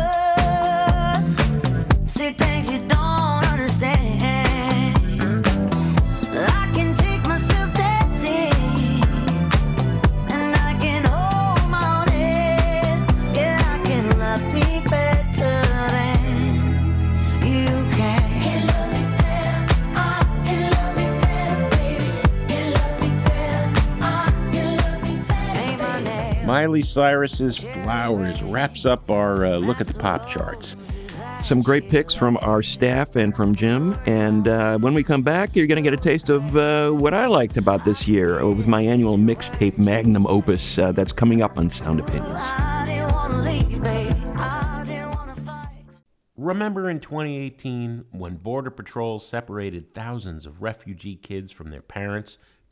Speaker 8: hours, see things you don't understand. I can take myself dancing, and I can hold my own head. Yeah, I can love me better than you can. Can love me better, I can love me better, baby. Can love me better, I can love me better. Ain't my name.
Speaker 1: Miley Cyrus's Flowers wraps up our uh, look at the pop charts.
Speaker 2: Some great picks from our staff and from Jim. And uh, when we come back, you're going to get a taste of uh, what I liked about this year uh, with my annual mixtape magnum opus uh, that's coming up on Sound Opinions.
Speaker 8: I didn't wanna leave, baby. I didn't wanna fight.
Speaker 1: Remember in twenty eighteen when Border Patrol separated thousands of refugee kids from their parents,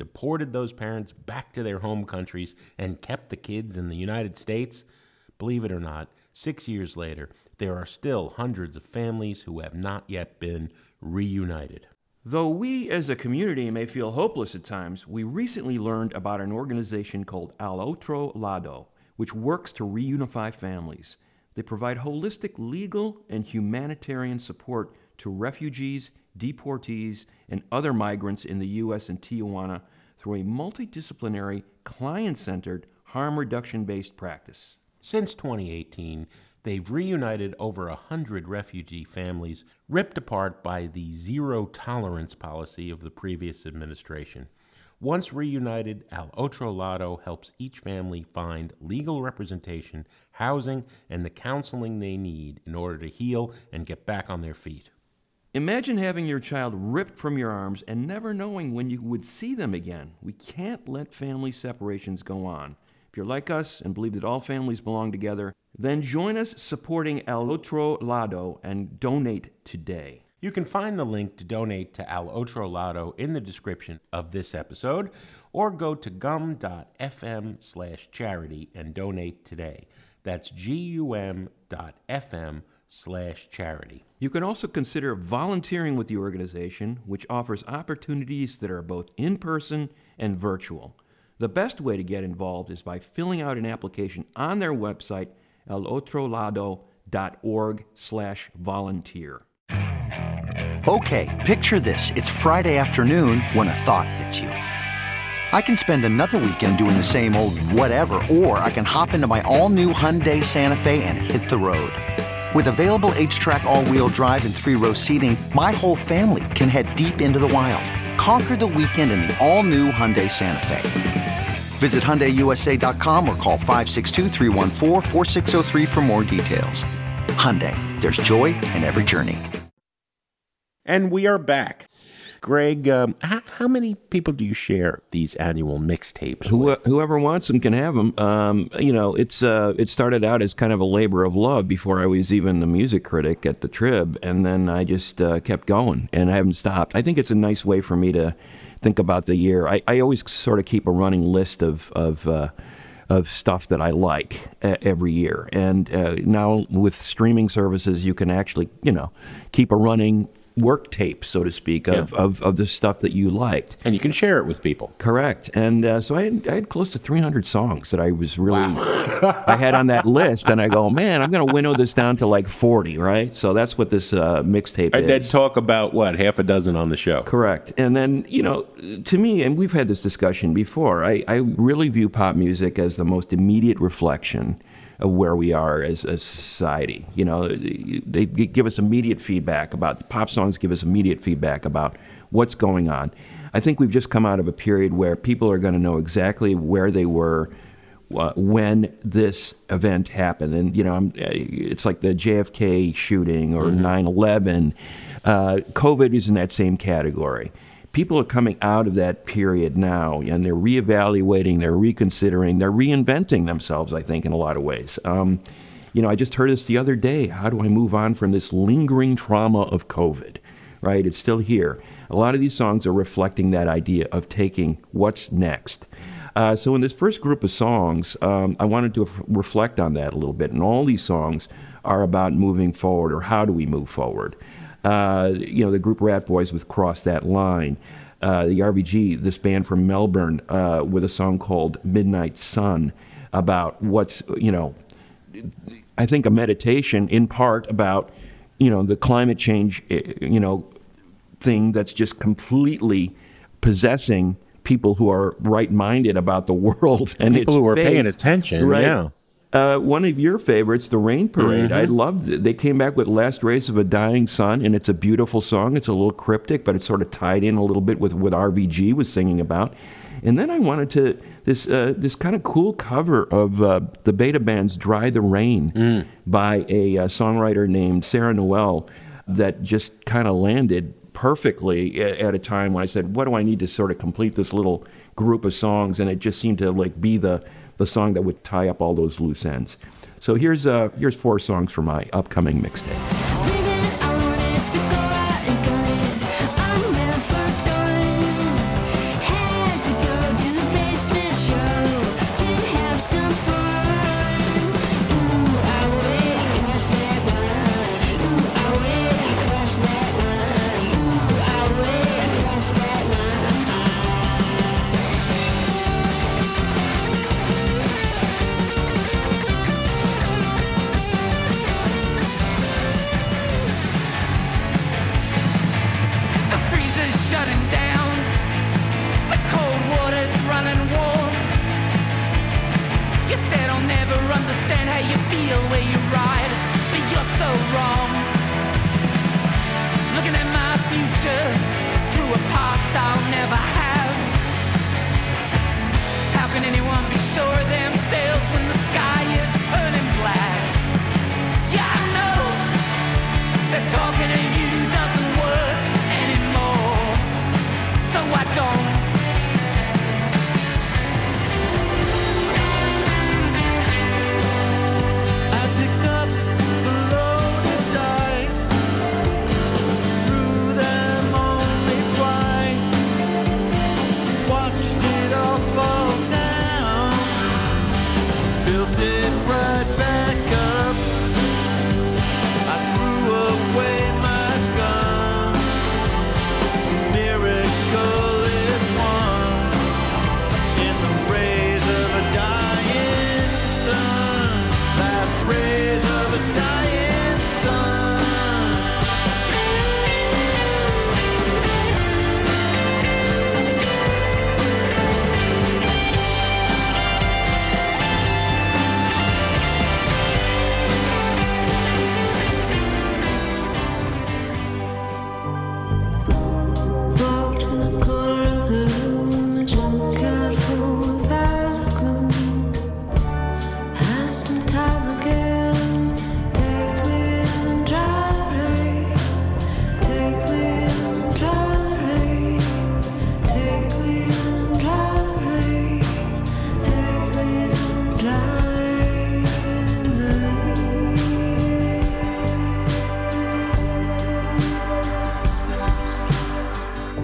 Speaker 1: deported those parents back to their home countries and kept the kids in the United States, believe it or not, six years later, there are still hundreds of families who have not yet been reunited.
Speaker 2: Though we as a community may feel hopeless at times, we recently learned about an organization called Al Otro Lado, which works to reunify families. They provide holistic legal and humanitarian support to refugees, deportees, and other migrants in the U S and Tijuana through a multidisciplinary, client-centered, harm reduction-based practice.
Speaker 1: Since twenty eighteen, they've reunited over a hundred refugee families ripped apart by the zero-tolerance policy of the previous administration. Once reunited, Al Otro Lado helps each family find legal representation, housing, and the counseling they need in order to heal and get back on their feet.
Speaker 2: Imagine having your child ripped from your arms and never knowing when you would see them again. We can't let family separations go on. If you're like us and believe that all families belong together, then join us supporting Al Otro Lado and donate today.
Speaker 1: You can find the link to donate to Al Otro Lado in the description of this episode, or go to gum.fm slash charity and donate today. That's gum.fm slash charity.
Speaker 2: You can also consider volunteering with the organization, which offers opportunities that are both in-person and virtual. The best way to get involved is by filling out an application on their website, alotrolado.org slash volunteer.
Speaker 15: Okay, picture this. It's Friday afternoon when a thought hits you. I can spend another weekend doing the same old whatever, or I can hop into my all-new Hyundai Santa Fe and hit the road. With available H-Track all-wheel drive and three-row seating, my whole family can head deep into the wild. Conquer the weekend in the all-new Hyundai Santa Fe. Visit Hyundai U S A dot com or call five six two, three one four, four six zero three for more details. Hyundai, there's joy in every journey.
Speaker 1: And we are back. Greg, um, how, how many people do you share these annual mixtapes
Speaker 2: Who,
Speaker 1: with?
Speaker 2: Whoever wants them can have them. Um, you know, it's uh, it started out as kind of a labor of love before I was even the music critic at the Trib, and then I just uh, kept going, and I haven't stopped. I think it's a nice way for me to think about the year. I, I always sort of keep a running list of of uh, of stuff that I like uh, every year, and uh, now with streaming services, you can actually, you know, keep a running work tape, so to speak, of,
Speaker 1: Yeah.
Speaker 2: of, of the stuff that you liked.
Speaker 1: And you can share it with people.
Speaker 2: Correct. And uh, so I had, I had close to three hundred songs that I was really, I had on that list. And I go, man, I'm going to winnow this down to like forty, right? So that's what this uh, mixtape
Speaker 1: I
Speaker 2: is.
Speaker 1: did talk about, what, half a dozen on the show.
Speaker 2: Correct. And then, you know, to me, and we've had this discussion before, I, I really view pop music as the most immediate reflection of where we are as a society. You know, they give us immediate feedback about, the pop songs give us immediate feedback about what's going on. I think we've just come out of a period where people are going to know exactly where they were uh, when this event happened. And, you know, I'm, it's like the J F K shooting or
Speaker 1: Mm-hmm.
Speaker 2: nine eleven. Uh, COVID is in that same category. People are coming out of that period now, and they're reevaluating, they're reconsidering, they're reinventing themselves, I think, in a lot of ways. Um, you know, I just heard this the other day. How do I move on from this lingering trauma of COVID, right? It's still here. A lot of these songs are reflecting that idea of taking what's next. Uh, so in this first group of songs, um, I wanted to f- reflect on that a little bit. And all these songs are about moving forward, or how do we move forward? Uh, you know, the group Rat Boys with Cross That Line. Uh, the R B G, this band from Melbourne, uh, with a song called Midnight Sun, about what's, you know, I think a meditation in part about, you know, the climate change, you know, thing that's just completely possessing people who are right-minded about the world. And
Speaker 1: People
Speaker 2: its
Speaker 1: who are
Speaker 2: fate,
Speaker 1: paying attention,
Speaker 2: right?
Speaker 1: yeah.
Speaker 2: Uh, one of your favorites, The Rain Parade.
Speaker 1: Mhm.
Speaker 2: I loved it. They came back with Last Rays of a Dying Sun, and it's a beautiful song. It's a little cryptic, but it's sort of tied in a little bit with what R B G was singing about. And then I wanted to, this uh, this kind of cool cover of uh, the Beta Band's Dry the Rain
Speaker 1: Mm.
Speaker 2: by a uh, songwriter named Sarah Noel that just kind of landed perfectly at, at a time when I said, what do I need to sort of complete this little group of songs? And it just seemed to like be the the song that would tie up all those loose ends. So here's uh, here's four songs for my upcoming mixtape.
Speaker 8: Had to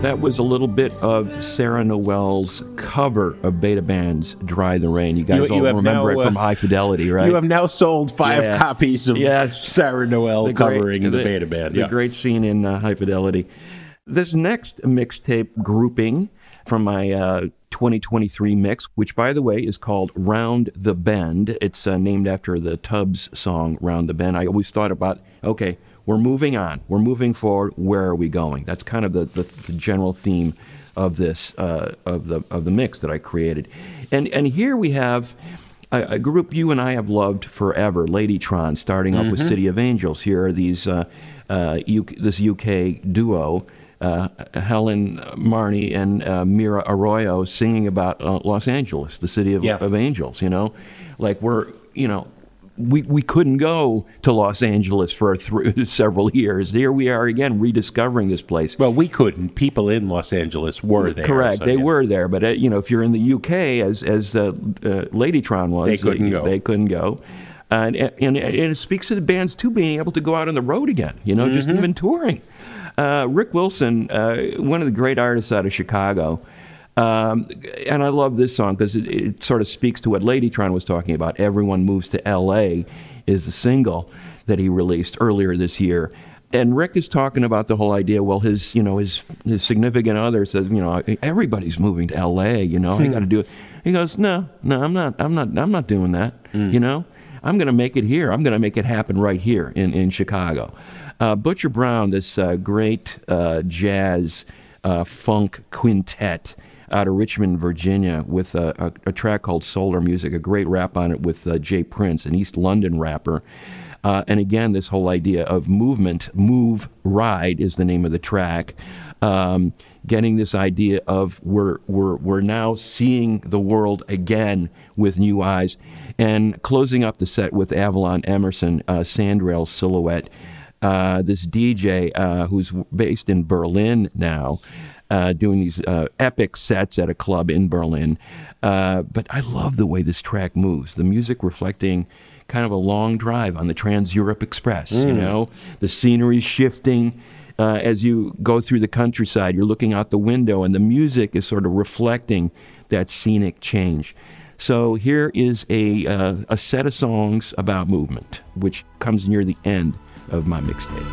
Speaker 2: that was a little bit of Sarah Noel's cover of Beta Band's Dry the Rain. You guys
Speaker 1: You-
Speaker 2: all
Speaker 1: you have
Speaker 2: remember
Speaker 1: now,
Speaker 2: it from
Speaker 1: uh,
Speaker 2: High Fidelity, right?
Speaker 1: You have now sold five
Speaker 2: Yeah.
Speaker 1: copies of
Speaker 2: Yes.
Speaker 1: Sarah Noel
Speaker 2: The great-
Speaker 1: covering the, Beta Band.
Speaker 2: The
Speaker 1: Yeah.
Speaker 2: great scene in uh, High Fidelity. This next mixtape grouping from my uh, twenty twenty-three mix, which, by the way, is called Round the Bend. It's uh, named after the Tubbs song, Round the Bend. I always thought about, okay, we're moving on. We're moving forward. Where are we going? That's kind of the, the, the general theme of this, uh, of the of the mix that I created. And, and here we have a, a group you and I have loved forever, Ladytron, starting off with
Speaker 1: Mhm.
Speaker 2: City of Angels. Here are these uh, uh, U- this U K duo, uh, Helen Marnie and uh, Mira Arroyo, singing about uh, Los Angeles, the city of,
Speaker 1: Yeah.
Speaker 2: of angels. You know, like we're you know. We we couldn't go to Los Angeles for th- several years. Here we are again, rediscovering this place.
Speaker 1: Well, we couldn't. People in Los Angeles were there.
Speaker 2: Correct,
Speaker 1: so,
Speaker 2: they
Speaker 1: yeah.
Speaker 2: were there. But uh, you know, if you're in the U K, as as uh, uh, Ladytron was,
Speaker 1: They couldn't
Speaker 2: uh,
Speaker 1: go.
Speaker 2: They couldn't go. And, and and it speaks to the bands too being able to go out on the road again. You know, just
Speaker 1: Mhm.
Speaker 2: even touring. Uh, Rick Wilson, uh, one of the great artists out of Chicago. Um, and I love this song because it, it sort of speaks to what Ladytron was talking about. Everyone Moves to L A is the single that he released earlier this year. And Rick is talking about the whole idea. Well, his you know his his significant other says, you know, everybody's moving to L A. You know, I got to do it. He goes, no, no, I'm not. I'm not. I'm not doing that. You know, I'm going to make it here. I'm going to make it happen right here in in Chicago. Uh, Butcher Brown, this uh, great uh, jazz uh, funk quintet out of Richmond, Virginia, with a, a, a track called Solar Music, a great rap on it with uh, Jay Prince, an East London rapper. Uh, and again, this whole idea of movement, move, ride is the name of the track. Um, getting this idea of we're, we're, we're now seeing the world again with new eyes. And closing up the set with Avalon Emerson, uh, Sandrail Silhouette, uh, this D J uh, who's based in Berlin now, Uh, doing these uh, epic sets at a club in Berlin. Uh, but I love the way this track moves. The music reflecting kind of a long drive on the Trans-Europe Express, you
Speaker 1: Mm.
Speaker 2: know? The scenery shifting uh, as you go through the countryside. You're looking out the window, and the music is sort of reflecting that scenic change. So here is a, uh, a set of songs about movement, which comes near the end of my mixtape.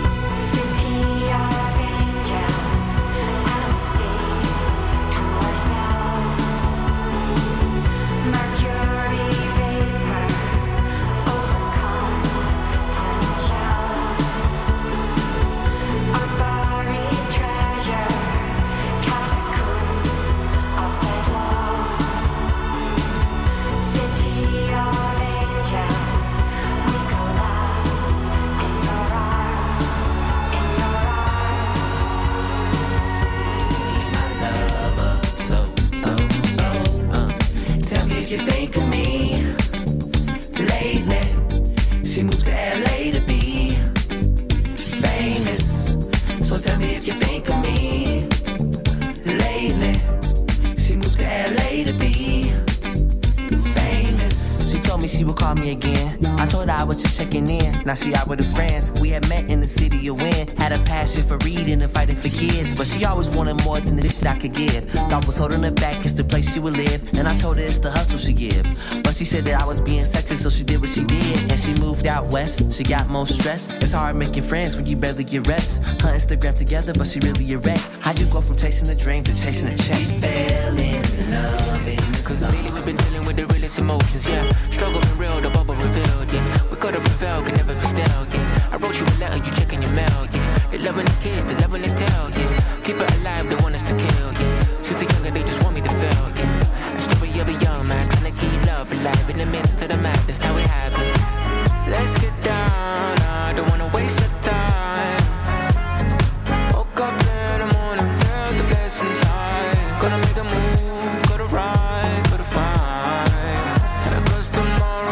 Speaker 9: You think of me lately? She moved to L A to be famous. So tell me if you think of me lately. She moved to L A to be famous.
Speaker 16: She told me she would call me again. I told her I was just checking in. Now she out with her friends. We had met in the city of Win. Had a passion for reading and fighting for kids. But she always wanted more than the shit I could give. God was holding her back, it's the place she would live. And I told her it's the hustle she give. But she said that I was being sexist, so she did what she did. And she moved out west, she got more stress. It's hard making friends when you barely get rest. Her Instagram together, but she really a wreck. How you go from chasing the dream to chasing the check?
Speaker 9: We fell in love in the
Speaker 17: Cause lately we've been dealing with the realest emotions, yeah. Struggle been real, the bubble revealed, yeah. We could have prevailed, could never be still, yeah. I wrote you a letter, you checking your mail, yeah. They loving the kids, they loving the tale, yeah. Keep it alive, they want us to kill, yeah. Since they're younger, they just want me to fail, yeah. A story of a young man trying to keep love alive in the midst of the madness, how it happened. Let's get down, I don't wanna waste your time. Woke up in the morning, felt the blessings high. Gonna make a move, gotta ride, gotta find. Cause tomorrow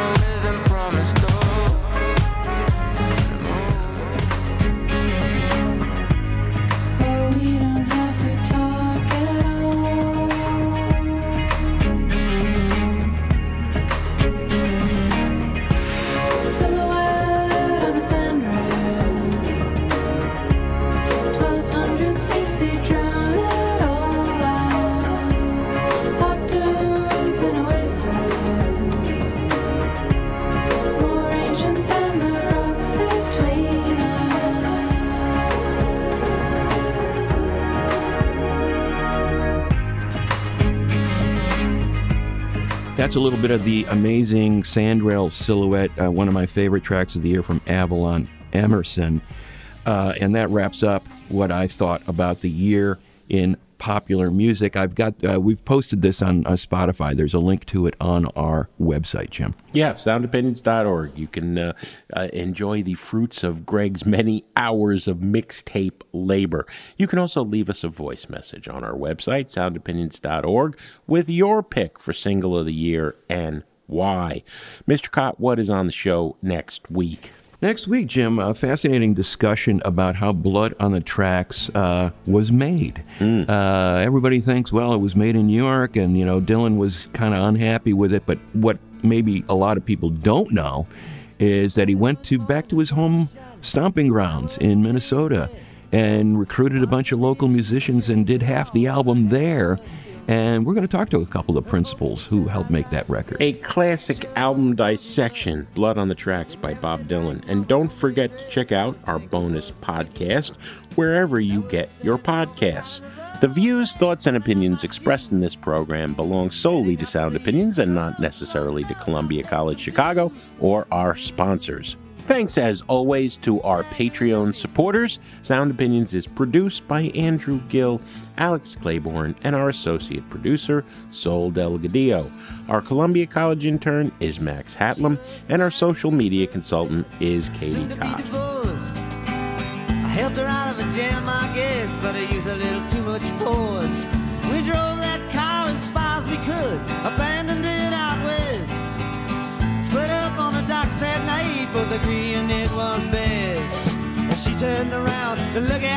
Speaker 2: that's a little bit of the amazing Sandrail Silhouette, uh, one of my favorite tracks of the year from Avalon Emerson. Uh, and that wraps up what I thought about the year in popular music. I've got, uh, we've posted this on uh, Spotify. There's a link to it on our website, Jim.
Speaker 1: Yeah, sound opinions dot org. You can uh, uh, enjoy the fruits of Greg's many hours of mixtape labor. You can also leave us a voice message on our website, sound opinions dot org, with your pick for single of the year and why. Mister Cott, what is on the show next week?
Speaker 2: Next week, Jim, a fascinating discussion about how Blood on the Tracks uh, was made. Mm. Uh, everybody thinks, well, it was made in New York, and, you know, Dylan was kind of unhappy with it. But what maybe a lot of people don't know is that he went to back to his home stomping grounds in Minnesota and recruited a bunch of local musicians and did half the album there. And we're going to talk to a couple of principals who helped make that record.
Speaker 1: A classic album dissection, Blood on the Tracks by Bob Dylan. And don't forget to check out our bonus podcast wherever you get your podcasts. The views, thoughts, and opinions expressed in this program belong solely to Sound Opinions and not necessarily to Columbia College Chicago or our sponsors. Thanks, as always, to our Patreon supporters. Sound Opinions is produced by Andrew Gill, Alex Claiborne, and our associate producer, Sol Delgadillo. Our Columbia College intern is Max Hatlam, and our social media consultant is Katie Koch.
Speaker 6: I helped her out of a jam, I guess, but I used a little too much force. We drove that car as far as we could, abandoned it out west. Split up on the docks at night, both agreeing it was best. And she turned around to look